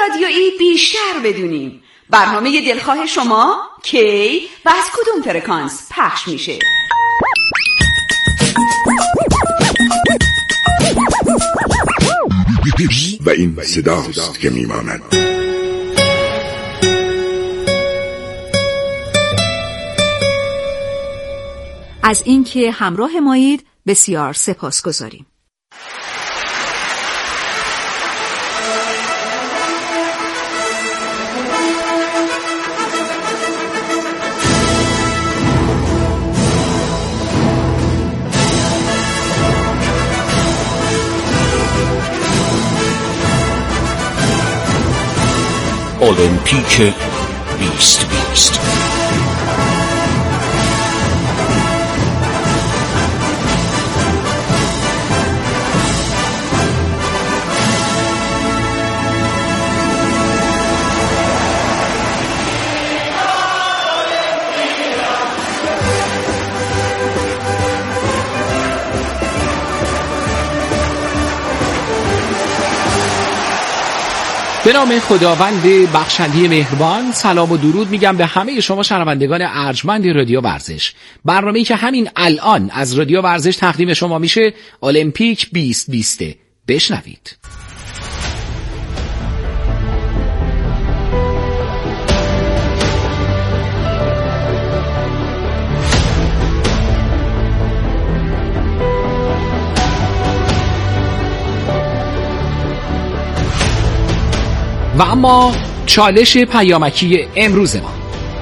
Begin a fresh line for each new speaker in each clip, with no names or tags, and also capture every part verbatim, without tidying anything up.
رادیویی بیشتر بدونیم. برنامه دلخواه شما کی و از کدوم فرکانس پخش میشه؟
و این صداست که میماند.
از اینکه همراه مایید بسیار سپاسگزاریم.
المپیک بیست بیست.
به نام خداوند بخشنده مهربان، سلام و درود میگم به همه شما شنوندگان ارجمند رادیو ورزش. برنامه‌ای که همین الان از رادیو ورزش تقدیم شما میشه المپیک بیست بیست. بشنوید. و اما چالش پیامکی امروز ما.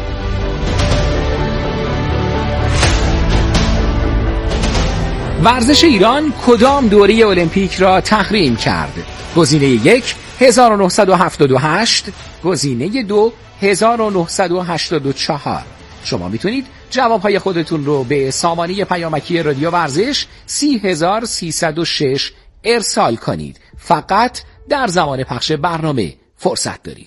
ورزش ایران کدام دوره المپیک را تحریم کرد؟ گزینه یک هزار و نهصد و هفتاد و هشت، گزینه دو هزار و نهصد و هشتاد و چهار. شما میتونید جوابهای خودتون رو به سامانه پیامکی رادیو ورزش سی هزار سیصد و شش ارسال کنید. فقط در زمان پخش برنامه فرصت دارید.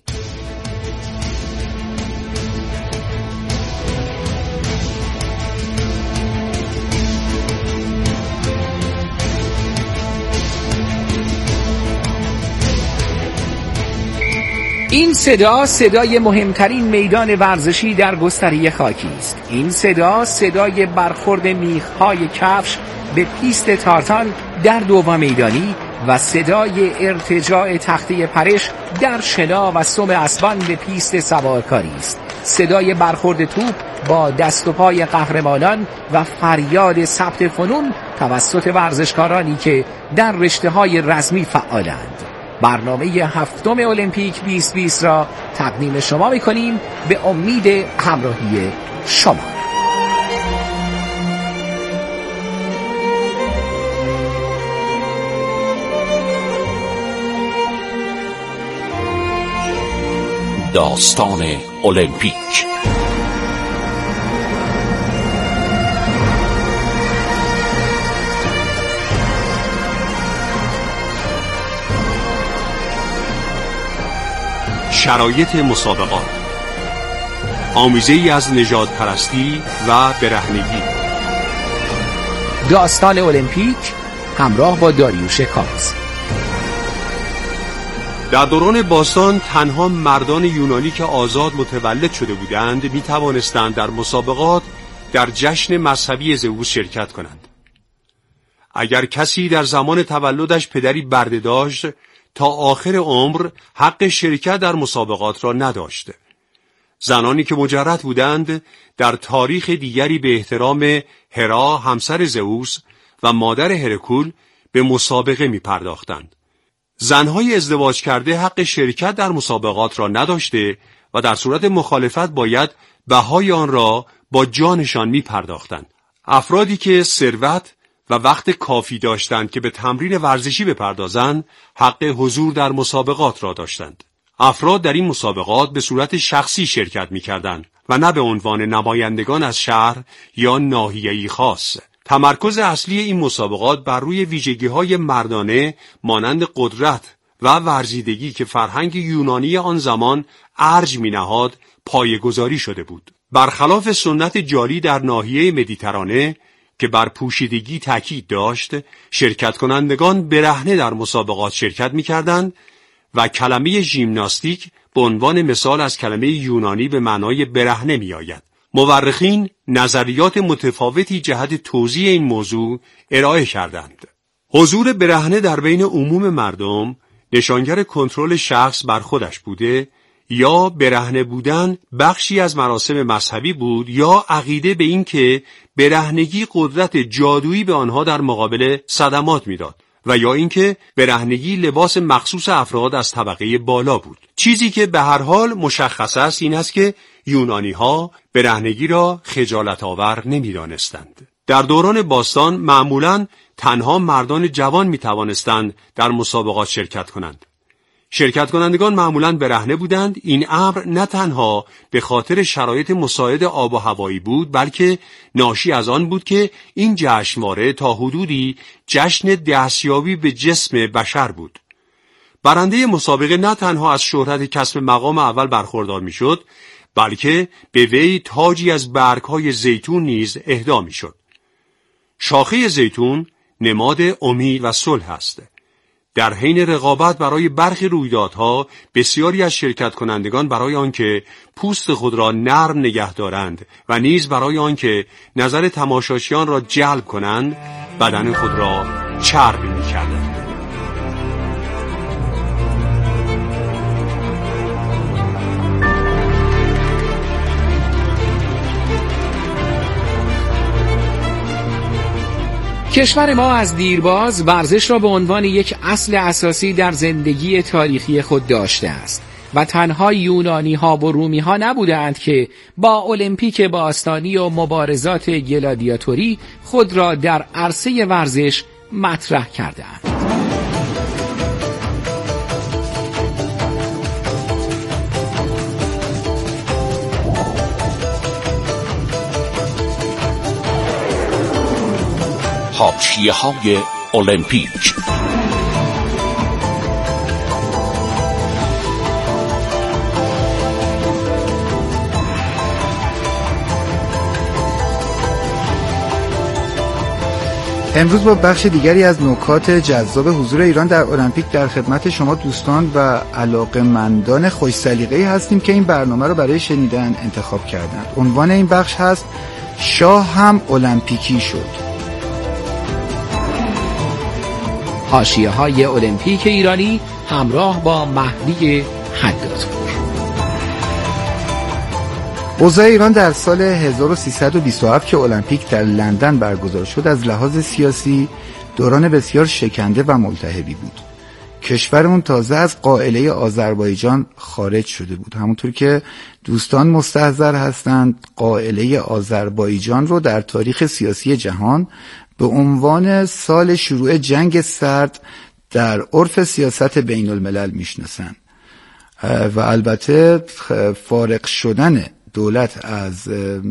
این صدا صدای مهمترین میدان ورزشی در گستره خاکی است. این صدا صدای برخورد میخ‌های کفش به پیست تارتان در دوام میدانی و صدای ارتجاع تخته پرش در شنا و سم اسبان به پیست سوارکاری است. صدای برخورد توپ با دست و پای قهرمانان و فریاد ثبت فنون توسط ورزشکارانی که در رشته‌های رزمی فعالند. برنامه هفتم المپیک بیست بیست را تقدیم شما می‌کنیم به امید همراهی شما.
داستان المپیک.
شرایط مسابقات، آمیزه‌ای از نژاد پرستی و برهنگی.
داستان المپیک همراه با داریوش کاظ.
در دوران باستان تنها مردان یونانی که آزاد متولد شده بودند می توانستند در مسابقات در جشن مذهبی زئوس شرکت کنند. اگر کسی در زمان تولدش پدری برده داشت، تا آخر عمر حق شرکت در مسابقات را نداشت. زنانی که مجرد بودند در تاریخ دیگری به احترام هرا همسر زئوس و مادر هرکول به مسابقه می پرداختند. زنهای ازدواج کرده حق شرکت در مسابقات را نداشته و در صورت مخالفت باید بهای آن را با جانشان می پرداختند. افرادی که ثروت و وقت کافی داشتند که به تمرین ورزشی بپردازند حق حضور در مسابقات را داشتند. افراد در این مسابقات به صورت شخصی شرکت می کردند و نه به عنوان نمایندگان از شهر یا ناحیه‌ای خاص. تمرکز اصلی این مسابقات بر روی ویژگی‌های مردانه مانند قدرت و ورزیدگی که فرهنگ یونانی آن زمان ارج می‌نهاد پایه‌گذاری شده بود. برخلاف سنت جاری در ناحیه مدیترانه که بر پوشیدگی تاکید داشت، شرکت کنندگان برهنه در مسابقات شرکت می‌کردند و کلمه ژیمناستیک به عنوان مثال از کلمه یونانی به معنای برهنه می آید. مورخین نظریات متفاوتی جهت توضیح این موضوع ارائه کردند. حضور برهنه در بین عموم مردم نشانگر کنترل شخص بر خودش بوده یا برهنه بودن بخشی از مراسم مذهبی بود یا عقیده به این که برهنگی قدرت جادویی به آنها در مقابل صدمات میداد و یا اینکه برهنگی لباس مخصوص افراد از طبقه بالا بود. چیزی که به هر حال مشخص است این است که یونانی‌ها برهنگی را خجالت آور نمی‌دانستند. در دوران باستان معمولاً تنها مردان جوان می‌توانستند در مسابقات شرکت کنند. شرکت کنندگان معمولاً برهنه بودند. این امر نه تنها به خاطر شرایط مساعد آب و هوایی بود، بلکه ناشی از آن بود که این جشنواره تا حدودی جشن دستیابی به جسم بشر بود. برنده مسابقه نه تنها از شهرت کسب مقام اول برخوردار میشد، بلکه به وی تاجی از برگ‌های زیتون نیز اهدا میشد. شاخه زیتون نماد امید و صلح است. در حین رقابت برای برخی رویدادها بسیاری از شرکت کنندگان برای آنکه پوست خود را نرم نگه دارند و نیز برای آنکه نظر تماشاشیان را جلب کنند بدن خود را چرب می‌کردند.
کشور ما از دیرباز ورزش را به عنوان یک اصل اساسی در زندگی تاریخی خود داشته است و تنها یونانی ها و رومی ها نبودند که با المپیک باستانی و مبارزات گلادیاتوری خود را در عرصه ورزش مطرح کردند.
حاشیه‌های المپیک.
امروز با بخش دیگری از نکات جذاب حضور ایران در المپیک در خدمت شما دوستان و علاقه‌مندان خوش سلیقه‌ای هستیم که این برنامه رو برای شنیدن انتخاب کردند. عنوان این بخش هست شاه هم المپیکی شد.
حاشیه‌های المپیک ایرانی همراه با مهدی حدادپور.
اوضاع ایران در سال هزار و سیصد و بیست و هفت که المپیک در لندن برگزار شد از لحاظ سیاسی دوران بسیار شکننده و ملتهبی بود. کشورمون تازه از قائله آذربایجان خارج شده بود. همونطور که دوستان مستحضر هستند، قائله آذربایجان رو در تاریخ سیاسی جهان به عنوان سال شروع جنگ سرد در عرف سیاست بین الملل میشناسن و البته فارغ شدن دولت از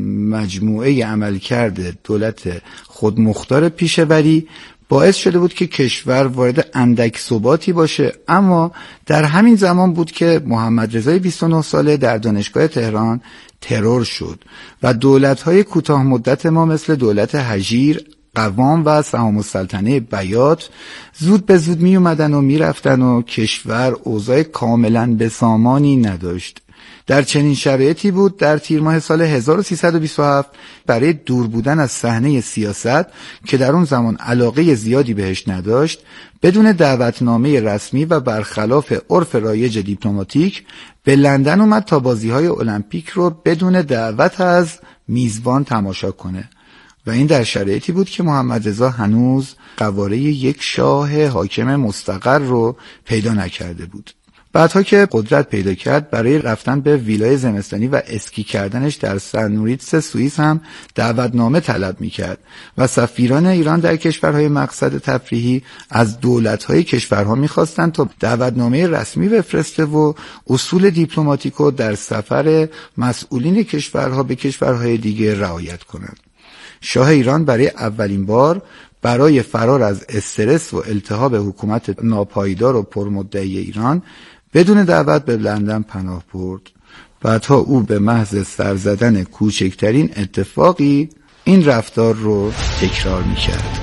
مجموعه عملکرد دولت خودمختار پیشوری باعث شده بود که کشور وارد اندک ثباتی باشه، اما در همین زمان بود که محمد رضای بیست و نه ساله در دانشگاه تهران ترور شد و دولت‌های کوتاه مدت ما مثل دولت هژیر، قوام و سهام السلطنه بیات زود به زود می اومدن و می رفتن و کشور اوضاع کاملا بسامانی نداشت. در چنین شرایطی بود در تیر ماه سال هزار و سیصد و بیست و هفت برای دور بودن از صحنه سیاست که در اون زمان علاقه زیادی بهش نداشت، بدون دعوتنامه رسمی و برخلاف عرف رایج دیپلماتیک به لندن اومد تا بازی‌های المپیک رو بدون دعوت از میزبان تماشا کنه و این در شرایطی بود که محمد رضا هنوز قواره یک شاه حاکم مستقر رو پیدا نکرده بود. بعدها که قدرت پیدا کرد برای رفتن به ویلای زمستانی و اسکی کردنش در سنوریتس سوئیس هم دعوتنامه طلب میکرد و سفیران ایران در کشورهای مقصد تفریحی از دولت‌های کشورها میخواستند تا دعوتنامه رسمی بفرسته و اصول دیپلماتیکو در سفر مسئولین کشورها به کشورهای دیگه رعایت کنند. شاه ایران برای اولین بار برای فرار از استرس و التهاب حکومت ناپایدار و پرمدعی ایران بدون دعوت به لندن پناه برد. بعدها او به محض سر زدن کوچکترین اتفاقی این رفتار رو تکرار می‌کرد.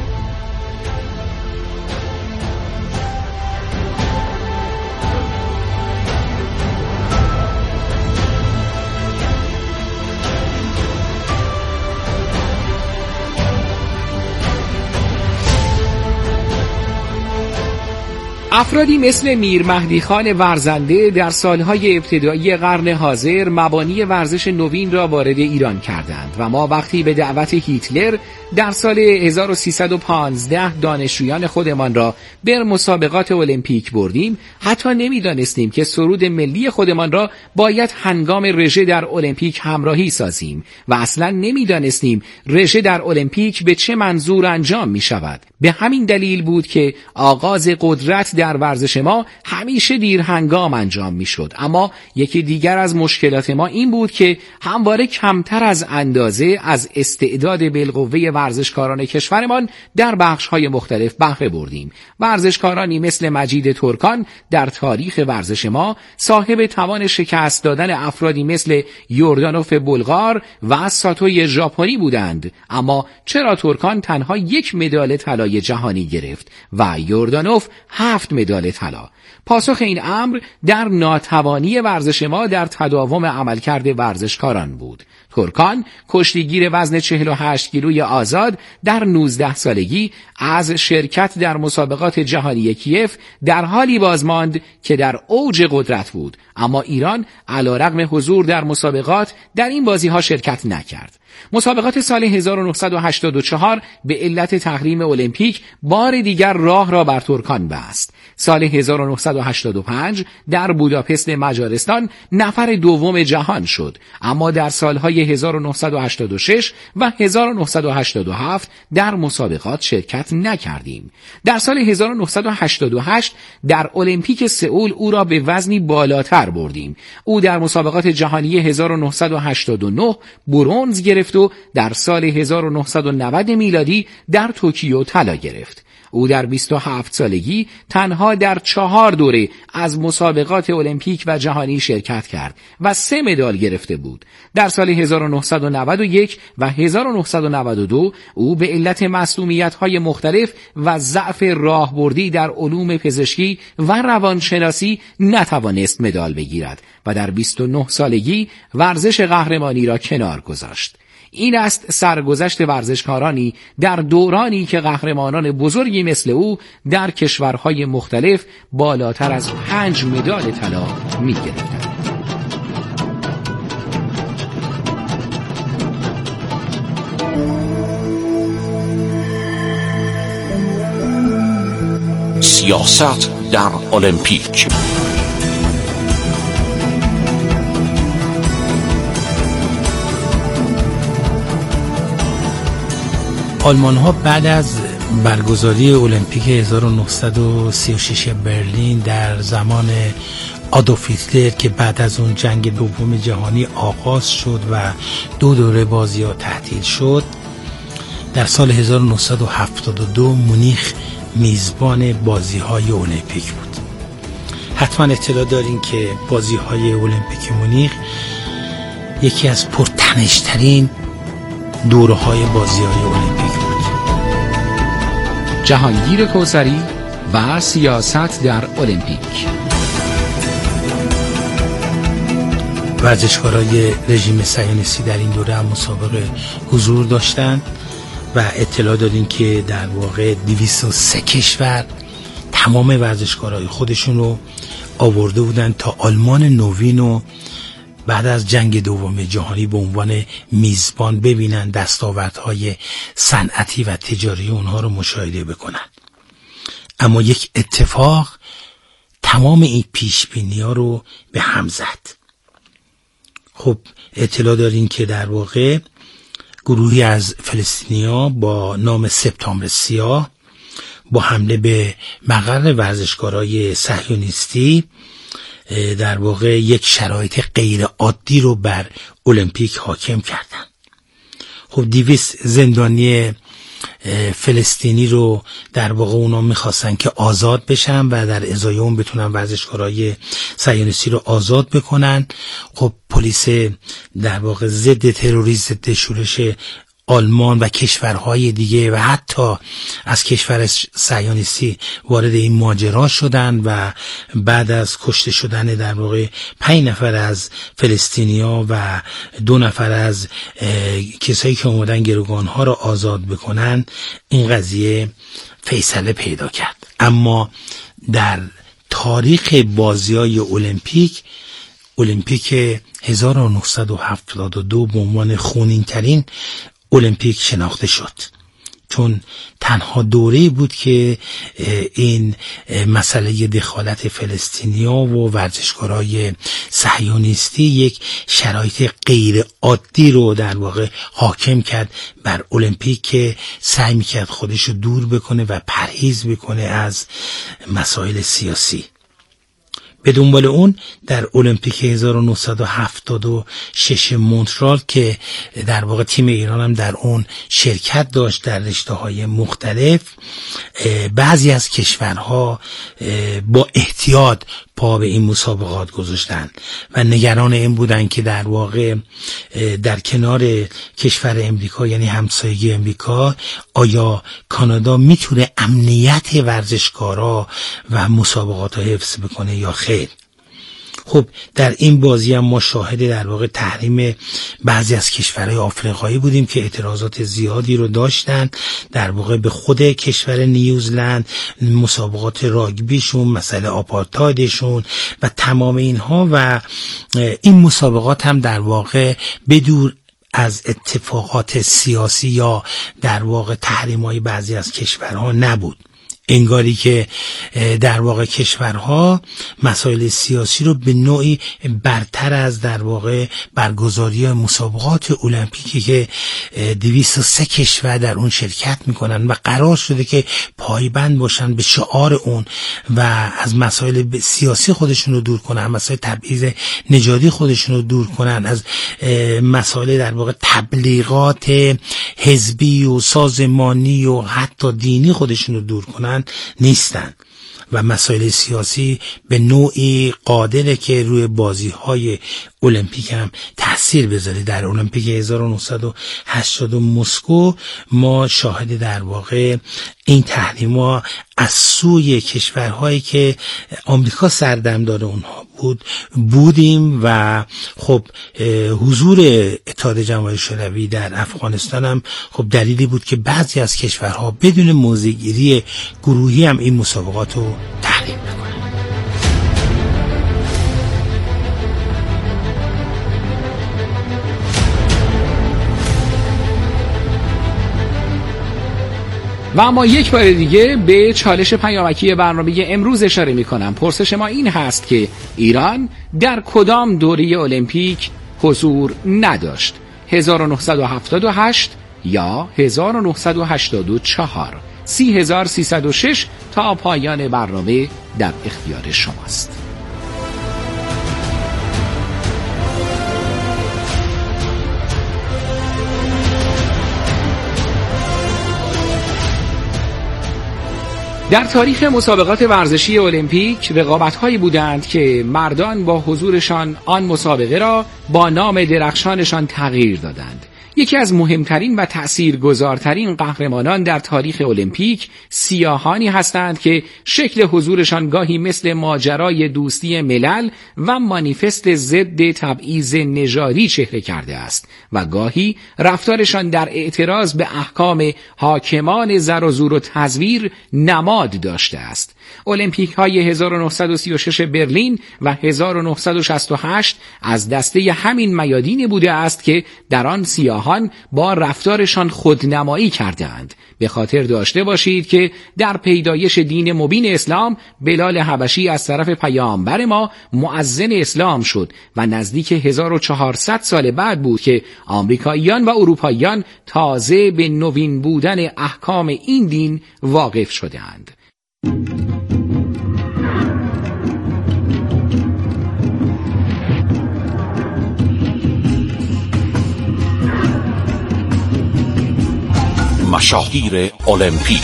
افرادی مثل میر مهدی خان ورزنده در سالهای ابتدایی قرن حاضر مبانی ورزش نوین را وارد ایران کردند و ما وقتی به دعوت هیتلر در سال هزار و سیصد و پانزده دانشجویان خودمان را به مسابقات المپیک بردیم حتی نمیدانستیم که سرود ملی خودمان را باید هنگام رژه در المپیک همراهی سازیم و اصلا نمیدانستیم رژه در المپیک به چه منظور انجام می شود. به همین دلیل بود که آغاز قدرت در ورزش ما همیشه دیر هنگام انجام می شد. اما یکی دیگر از مشکلات ما این بود که همواره کمتر از اندازه از استعداد بالقوه ورزشکاران کشورمان در بخش‌های مختلف بهره بردیم. ورزشکارانی مثل مجید ترکان در تاریخ ورزش ما صاحب توان شکست دادن افرادی مثل یوردانوف بلغار و ساتوی ژاپنی بودند. اما چرا ترکان تنها یک مدال طلای جهانی گرفت و یوردانوف هفت مدال طلا؟ پاسخ این امر در ناتوانی ورزش ما در تداوم عملکرد ورزشکاران بود. ترکان کشتیگیر وزن چهل و هشت کیلوی آزاد در نوزده سالگی از شرکت در مسابقات جهانی کیف در حالی بازماند که در اوج قدرت بود، اما ایران علیرغم حضور در مسابقات در این بازی‌ها شرکت نکرد. مسابقات سال هزار و نهصد و هشتاد و چهار به علت تحریم المپیک بار دیگر راه را بر ترکان بست. سال هزار و نهصد و هشتاد و پنج در بوداپست مجارستان نفر دوم جهان شد، اما در سالهای هزار و نهصد و هشتاد و شش و هزار و نهصد و هشتاد و هفت در مسابقات شرکت نکردیم. در سال هزار و نهصد و هشتاد و هشت در المپیک سئول او را به وزنی بالاتر بردیم. او در مسابقات جهانی هزار و نهصد و هشتاد و نه برنز گرفت و در سال هزار و نهصد و نود میلادی در توکیو طلا گرفت. او در بیست و هفت سالگی تنها در چهار دوره از مسابقات المپیک و جهانی شرکت کرد و سه مدال گرفته بود. در سال هزار و نهصد و نود و یک و هزار و نهصد و نود و دو او به علت معصومیت‌های مختلف و ضعف راهبردی در علوم پزشکی و روانشناسی نتوانست مدال بگیرد و در بیست و نه سالگی ورزش قهرمانی را کنار گذاشت. این است سرگذشت ورزشکارانی در دورانی که قهرمانان بزرگی مثل او در کشورهای مختلف بالاتر از پنج مدال طلا می گرفتند.
سیاست در المپیک.
آلمان ها بعد از برگزاری المپیک هزار و نهصد و سی و شش برلین در زمان آدولف هیتلر که بعد از اون جنگ دوم جهانی آغاز شد و دو دوره بازی ها تعطیل شد، در سال هزار و نهصد و هفتاد و دو مونیخ میزبان بازی های المپیک بود. حتما اطلاع دارین که بازی های المپیک مونیخ یکی از پرتنش‌ترین دوره های بازی های المپیک بود.
جهانگیر کوثری و سیاست در المپیک.
ورزشکارای رژیم صهیونیستی در این دوره هم مسابقه حضور داشتند و اطلاع دادیم که در واقع دویست و سه کشور تمام ورزشکارای خودشون رو آورده بودند تا آلمان نوین رو بعد از جنگ دوم جهانی به عنوان میزبان ببینن، دستاوردهای صنعتی و تجاری اونها رو مشاهده بکنن. اما یک اتفاق تمام این پیشبینی‌ها رو به هم زد. خب اطلاع دارین که در واقع گروهی از فلسطینی‌ها با نام سپتامبر سیاه با حمله به مقر ورزشکارای صهیونیستی در واقع یک شرایط غیر عادی رو بر المپیک حاکم کردن. خب دویست زندانی فلسطینی رو در واقع اونا میخواستن که آزاد بشن و در ازای اون بتونن ورزشکارای صهیونیستی رو آزاد بکنن. خب پلیس در واقع ضد تروریسم، ضد شورش آلمان و کشورهای دیگه و حتی از کشور صهیونیستی وارد این ماجرا شدن و بعد از کشته شدن در واقع پنج نفر از فلسطینیا و دو نفر از کسایی که اومدن گروگانها رو آزاد بکنن این قضیه فیصله پیدا کرد. اما در تاریخ بازی‌های المپیک، المپیک هزار و نهصد و هفتاد و دو به عنوان خونین‌ترین المپیک شناخته شد، چون تنها دوره‌ای بود که این مسئله دخالت فلسطینیا و ورزشکارای صهیونیستی یک شرایط غیر عادی رو در واقع حاکم کرد بر المپیک که سعی می‌کرد خودش رو دور بکنه و پرهیز بکنه از مسائل سیاسی. به دنبال اون در المپیک هزار و نهصد و هفتاد و شش مونترال که در واقع تیم ایران هم در اون شرکت داشت در رشته‌های مختلف، بعضی از کشورها با احتیاط پا به این مسابقات گذاشتن و نگران این بودن که در واقع در کنار کشور امریکا، یعنی همسایگی امریکا، آیا کانادا میتونه امنیت ورزشکارا و مسابقات رو حفظ بکنه یا خیر. خب در این بازی هم ما شاهد در واقع تحریم بعضی از کشورهای آفریقایی بودیم که اعتراضات زیادی رو داشتن در واقع به خود کشور نیوزلند، مسابقات راگبیشون، مسئله آپارتایدشون و تمام اینها، و این مسابقات هم در واقع بدون از اتفاقات سیاسی یا در واقع تحریم‌های بعضی از کشورها نبود. انگاری که در واقع کشورها مسائل سیاسی رو به نوعی برتر از در واقع برگزاری مسابقات المپیکی که دویست و سه کشور در اون شرکت میکنن و قرار شده که پایبند باشن به شعار اون و از مسائل سیاسی خودشون رو دور کنن، مسائل تبعیض نژادی خودشون رو دور کنن، از مسائل در واقع تبلیغات حزبی و سازمانی و حتی دینی خودشون رو دور کنن نیستن و مسائل سیاسی به نوعی قادره که روی بازی‌های المپیک هم تأثیر بذاره. در المپیک هزار و نهصد و هشتاد مسکو ما شاهد در واقع این تحریم‌ها از سوی کشورهایی که آمریکا سردمدار اونها بود بودیم و خب حضور اتحاد جماهیر شوروی در افغانستان هم خب دلیلی بود که بعضی از کشورها بدون موضع‌گیری گروهی هم این مسابقات رو تحریم بکنن.
و اما یک بار دیگه به چالش پیامکی برنامه امروز اشاره می کنم. پرسش ما این هست که ایران در کدام دوره المپیک حضور نداشت؟ هزار و نهصد و هفتاد و هشت یا هزار و نهصد و هشتاد و چهار؟ سی هزار سیصد و شش تا پایان برنامه در اختیار شماست. در تاریخ مسابقات ورزشی المپیک رقابت‌هایی بودند که مردان با حضورشان آن مسابقه را با نام درخشانشان تغییر دادند. یکی از مهمترین و تأثیرگذارترین قهرمانان در تاریخ المپیک سیاهانی هستند که شکل حضورشان گاهی مثل ماجرای دوستی ملل و مانیفست ضد تبعیض نژادی چهره کرده است و گاهی رفتارشان در اعتراض به احکام حاکمان زر و زور و تزویر نماد داشته است. المپیک های هزار و نهصد و سی و شش برلین و هزار و نهصد و شصت و هشت از دسته همین میادینی بوده است که در آن سیاهان با رفتارشان خودنمایی کردند. به خاطر داشته باشید که در پیدایش دین مبین اسلام بلال حبشی از طرف پیامبر ما مؤذن اسلام شد و نزدیک هزار و چهارصد سال بعد بود که آمریکاییان و اروپاییان تازه به نوین بودن احکام این دین واقف شدند.
مشاهیر المپیک.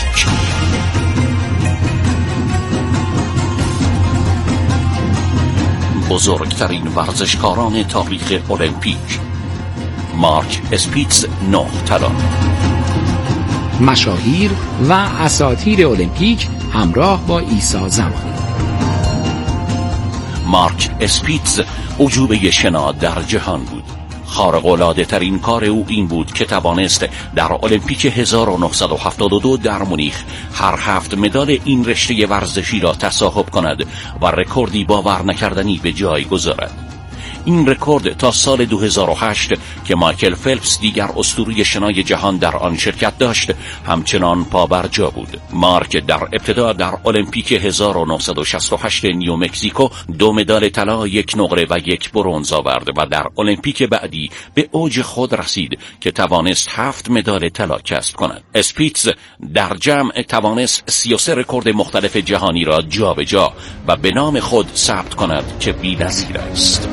بزرگترین ورزشکاران تاریخ المپیک. مارک اسپیتز نه طلا.
مشاهیر و اساطیر المپیک همراه با عیسی زمانی.
مارک اسپیتز عجوبه شنا در جهان بود. خارق‌العاده ترین کار او این بود که توانست در المپیک هزار و نهصد و هفتاد و دو در مونیخ هر هفت مدال این رشته ورزشی را تصاحب کند و رکوردی باور نکردنی به جای گذارد. این رکورد تا سال دو هزار و هشت که مایکل فلپس دیگر اسطوره شنای جهان در آن شرکت داشت همچنان پابرجا بود. مارک در ابتدا در المپیک هزار و نهصد و شصت و هشت نیومکزیکو دو مدال طلا، یک نقره و یک برنز آورد و در المپیک بعدی به اوج خود رسید که توانست هفت مدال طلا کسب کند. اسپیتز در جمع توانست سی و سه رکورد مختلف جهانی را جابجا و به نام خود ثبت کند که بی‌نظیر است.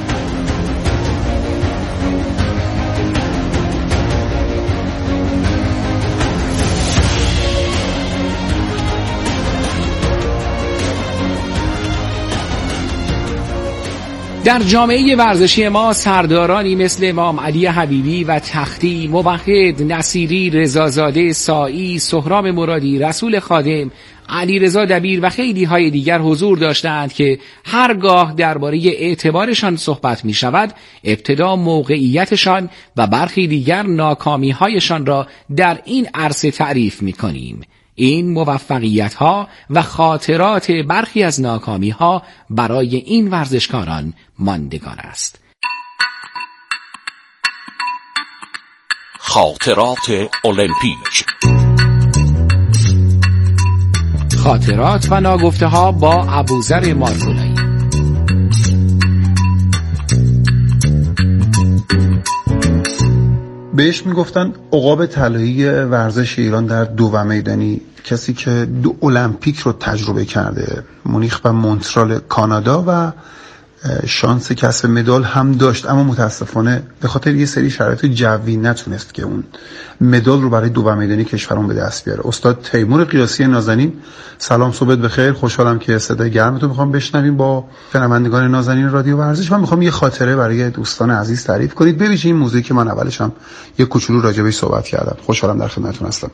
در جامعه ورزشی ما سردارانی مثل امام علی حبیبی و تختی، موحد، نصیری، رضازاده، سائی، سهرام مرادی، رسول خادم، علیرضا دبیر و خیلی های دیگر حضور داشتند که هرگاه درباره اعتبارشان صحبت می شود ابتدا موقعیتشان و برخی دیگر ناکامی هایشان را در این عرصه تعریف می کنیم. این موفقیت ها و خاطرات برخی از ناکامی ها برای این ورزشکاران ماندگار است.
خاطرات المپیک.
خاطرات و ناگفته ها با ابوذر مارکولایی.
بهش میگفتن عقاب طلایی ورزش ایران در دو میدانی، کسی که دو المپیک رو تجربه کرده، مونیخ و مونترال کانادا، و شانس کسب مدال هم داشت، اما متاسفانه به خاطر یه سری شرایط جوی نتونست که اون مدال رو برای دو میدانی کشورمون به دست بیاره. استاد تیمور قیاسی نازنین، سلام، صبحت بخیر. خوشحالم که صدای گرمتون میخوام بشنویم با شنوندگان نازنین رادیو ورزش. من میخوام یه خاطره برای دوستان عزیز تعریف کنید، به ویژه این موضوعی که من اولش هم یه کوچولو راجع بهش صحبت کردم. خوشحالم در خدمتتون هستم.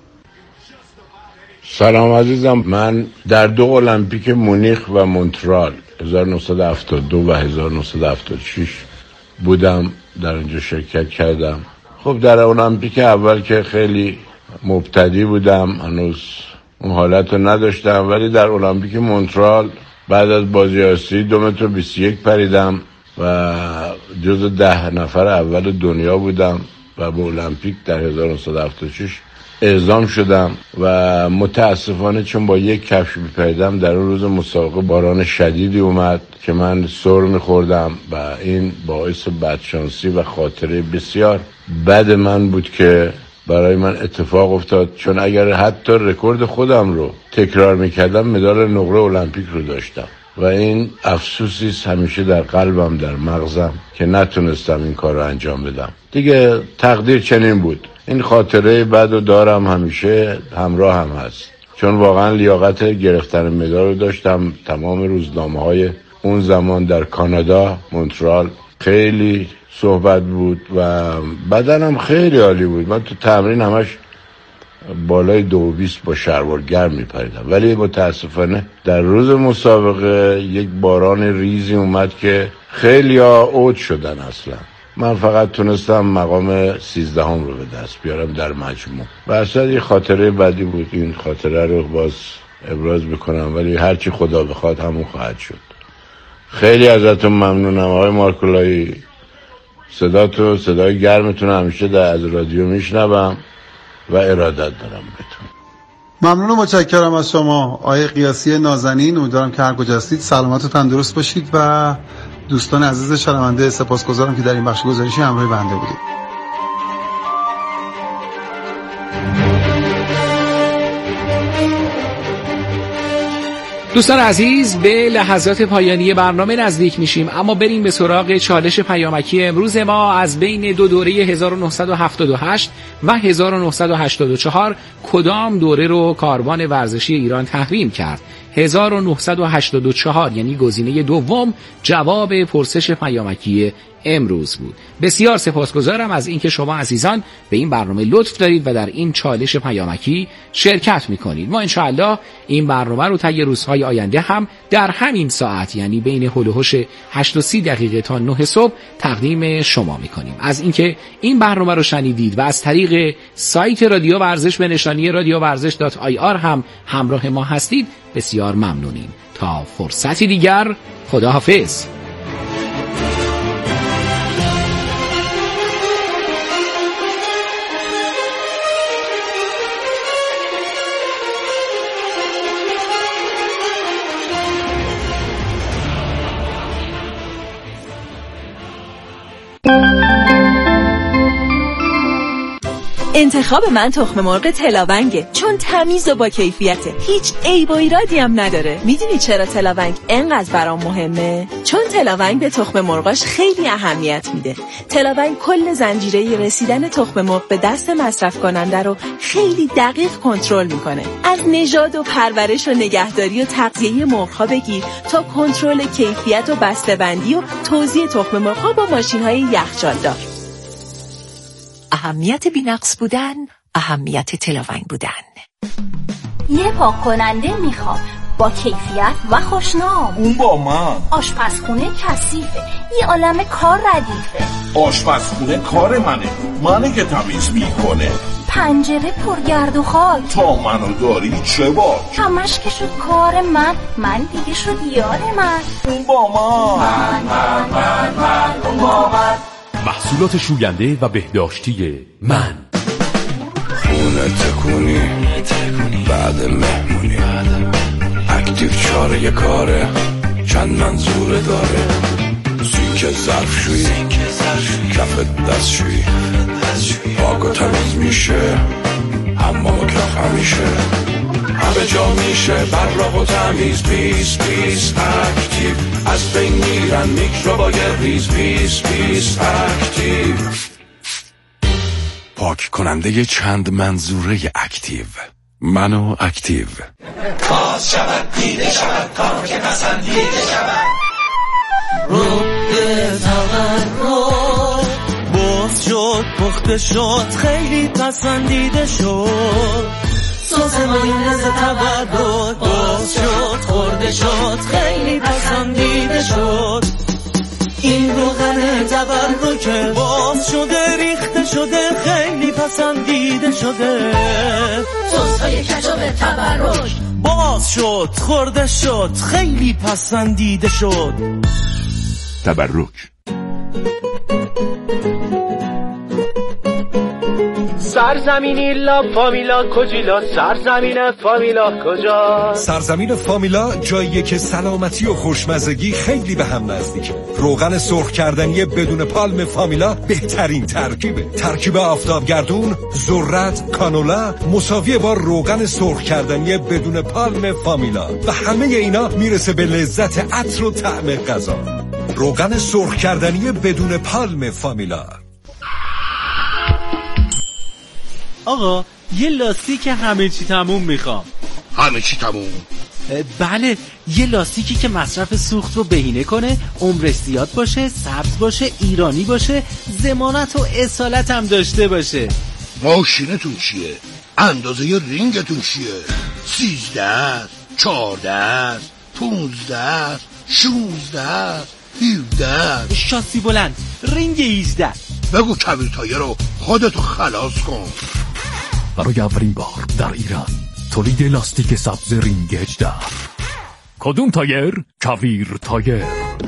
سلام عزیزم، من در دو المپیک مونیخ و مونترال هزار و نهصد و هفتاد و دو و هزار و نهصد و هفتاد و شش بودم، در اونجا شرکت کردم. خب در المپیک اول که خیلی مبتدی بودم، هنوز اون حالت رو نداشتم، ولی در المپیک مونترال بعد از بازی آسیایی دو متر و بیست و یک پریدم و جز ده نفر اول دنیا بودم و به المپیک در هزار و نهصد و هفتاد و شش اعزام شدم و متاسفانه چون با یک کفش میپریدم در اون روز مسابقه باران شدیدی اومد که من سر میخوردم و این باعث بدشانسی و خاطره بسیار بد من بود که برای من اتفاق افتاد، چون اگر حتی رکورد خودم رو تکرار میکردم مدال نقره المپیک رو داشتم و این افسوسی همیشه در قلبم، در مغزم، که نتونستم این کار رو انجام بدم. دیگه تقدیر چنین بود. این خاطره بعدو دارم، همیشه همراه هم هست، چون واقعا لیاقت گرفتن مدال رو داشتم. تمام روزنامه‌های اون زمان در کانادا مونترال خیلی صحبت بود و بدنم خیلی عالی بود. من تو تمرین همش بالای دو و بیست با شلوار گرم میپریدم، ولی متاسفانه در روز مسابقه یک باران ریزی اومد که خیلی ها اوج شدن. اصلا من فقط تونستم مقام سیزدهم رو به دست بیارم در مجموع و اصلا یه خاطره بدی بود. این خاطره رو باز ابراز بکنم، ولی هرچی خدا بخواد همون خواهد شد. خیلی ازتون ممنونم آقای مارکولایی. صداتو صدای گرمتون همیشه در از رادیو میشنوم و ارادت دارم بهتون.
ممنون و متشکرم از شما آقای قیاسی نازنین. امیدوارم که هر کجا هستید سلامت و تندرست باشید و دوستان عزیز شنونده سپاسگزارم که در این بخش گزارشی همراه بنده بودید.
دوستان عزیز، به لحظات پایانی برنامه نزدیک میشیم، اما بریم به سراغ چالش پیامکی امروز ما. از بین دو دوره هزار و نهصد و هفتاد و هشت و هزار و نهصد و هشتاد و چهار کدام دوره رو کاروان ورزشی ایران تحریم کرد؟ هزار و نهصد و هشتاد و چهار یعنی گزینه دوم جواب پرسش پیامکی امروز بود. بسیار سپاسگزارم از اینکه شما عزیزان به این برنامه لطف دارید و در این چالش پیامکی شرکت میکنید. ما انشاءالله این برنامه رو طی روزهای برنامه‌های آینده هم در همین ساعت، یعنی بین هول و هوش هشت و سی دقیقه تا نه صبح تقدیم شما میکنیم. از اینکه این برنامه رو شنیدید و از طریق سایت رادیو ورزش به نشانی رادیو ورزش دات آی آر هم همراه ما هستید بسیار ممنونیم. تا فرصتی دیگر، خداحافظ.
انتخاب من تخم مرغ تلاونگه، چون تمیز و با کیفیته، هیچ عیب و ایرادی هم نداره. میدونی چرا تلاونگ انقدر برام مهمه؟ چون تلاونگ به تخم مرغاش خیلی اهمیت میده. تلاونگ کل زنجیره رسیدن تخم مرغ به دست مصرف کننده رو خیلی دقیق کنترل میکنه. از نژاد و پرورش و نگهداری و تغذیه مرغ‌ها بگیر تا کنترل کیفیت و بسته‌بندی و توزیع تخم مرغ‌ها با ماشین‌های یخچالدار.
اهمیت بی‌نقص بودن، اهمیت تلاونگ بودن.
یه پاک کننده میخوام با کیفیت و خوشنام.
اون با من.
آشپزخونه کثیفه، یه عالمه کار ردیفه.
آشپزخونه کار منه، منه که تمیز میکنه.
پنجره پرگرد و خاک،
تا منو داری چه باک.
همش که شد کار من، من دیگه شد یار من.
اون با من. من من من من اون با من.
محصولات شوینده و بهداشتی من.
خونه تکونی بعد مهمونی، اکتیو چاره کاره چند منظوره داره. سینک ظرفشویی، کف دستشویی، پاک و تمیز میشه، حمام و کف همیشه، همه جا میشه براق و تمیز. پیس پیس اکتیو، از بین میرن میکروبای ریز. پیس پیس اکتیو، پاک کننده چند منظوره اکتیو. منو اکتیو.
باز شود دیده شود کار که پسندیده شود. روی تورد باز شد پخته شد خیلی پسندیده شد. سس مایونز تورد باز شد خورده شد خیلی پسندیده شد. این روغن تورد که باز شده ریخته شده خیلی پسندیده شده. سس های کچاپ تورد باز شد خورده شد خیلی پسندیده شد.
تبرک.
سرزمینی لا فامیلا کجیلا، سرزمین فامیلا کجا؟
سرزمین فامیلا جاییه که سلامتی و خوشمزگی خیلی به هم نزدیکه. روغن سرخ کردنی بدون پالم فامیلا بهترین ترکیبه. ترکیب آفتابگردون، ذرت، کانولا مساویه با روغن سرخ کردنی بدون پالم فامیلا و همه اینا میرسه به لذت عطر و طعم غذا. روغن سرخ کردنی بدون پالم فامیلا.
آقا یه لاستیک همه چی تموم میخوام.
همه چی تموم؟
بله، یه لاستیکی که مصرف سوخت رو بهینه کنه، عمرش زیاد باشه، سبز باشه، ایرانی باشه، ضمانت و اصالت هم داشته باشه.
ماشینتون چیه؟ اندازه رینگتون چیه؟ سیزده، چارده، پونزده، شونزده، هیوده.
شاسی بلند، رینگ هیجده.
بگو کویر تایر رو خودتو خلاص کن.
برای اولین بار در ایران تولید لاستیک سبز رینگ هجده. کدوم تایر؟ کویر تایر.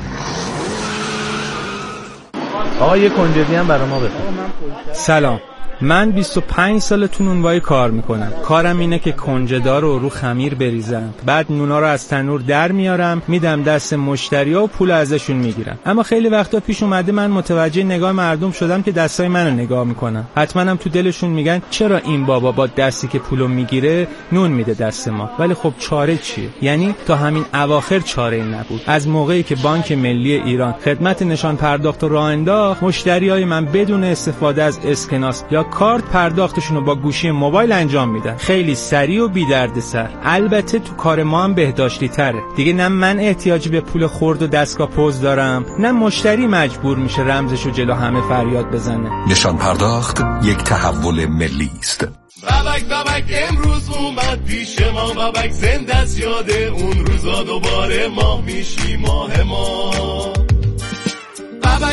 آقا یه کنجدی هم برای ما بفرست. سلام، من بیست و پنج سال تو نونوایی کار میکنم. کارم اینه که کنجدا رو رو خمیر بریزم، بعد نونا رو از تنور در میارم میدم دست مشتریا و پول ازشون میگیرم. اما خیلی وقتا پیش اومده من متوجه نگاه مردم شدم که دستای منو نگاه میکنن. حتما هم تو دلشون میگن چرا این بابا با دستی که پولو میگیره نون میده دست ما. ولی خب چاره چیه؟ یعنی تا همین اواخر چاره ای نبود. از موقعی که بانک ملی ایران خدمت نشان پرداخت رو راه انداخت، مشتریای من بدون استفاده از اسکناس یا کارت پرداختشون رو با گوشی موبایل انجام میدن. خیلی سریع و بی دردسر. البته تو کار ما هم بهداشتی تره. دیگه نه من احتیاجی به پول خرد و دستگاه پوز دارم، نه مشتری مجبور میشه رمزشو جلو همه فریاد بزنه.
نشان پرداخت یک تحول ملی است.
بابک بابک امروز اومد پیش ما، بابک زنده است یاد اون روزا، دوباره ماه میشی ماه ما.